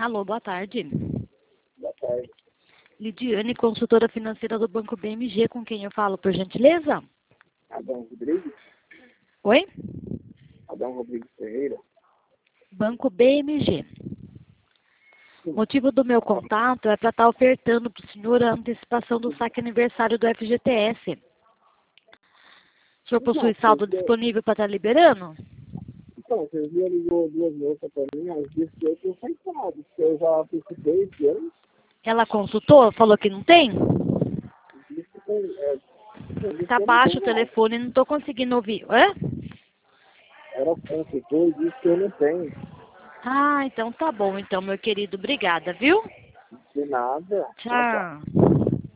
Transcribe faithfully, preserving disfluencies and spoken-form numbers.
Alô, boa tarde. Boa tarde. Lidiane, consultora financeira do Banco B M G, com quem eu falo, por gentileza? Adão Rodrigues? Oi? Adão Rodrigues Ferreira? Banco B M G. O motivo do meu contato é para estar ofertando para o senhor a antecipação do saque aniversário do F G T S. O senhor possui saldo disponível para estar liberando? Então, você já ligou duas moças para mim, as disse que eu tinha feitado, que eu já participei esse ano. Ela consultou? Falou que não tem? Disse que tem, é, disse Tá que eu não baixo o tenho, não. telefone, não estou conseguindo ouvir. Hã? Ela consultou e disse que eu não tenho. Ah, então tá bom, então, meu querido. Obrigada, viu? De nada. Tchau, tchau. Tchau.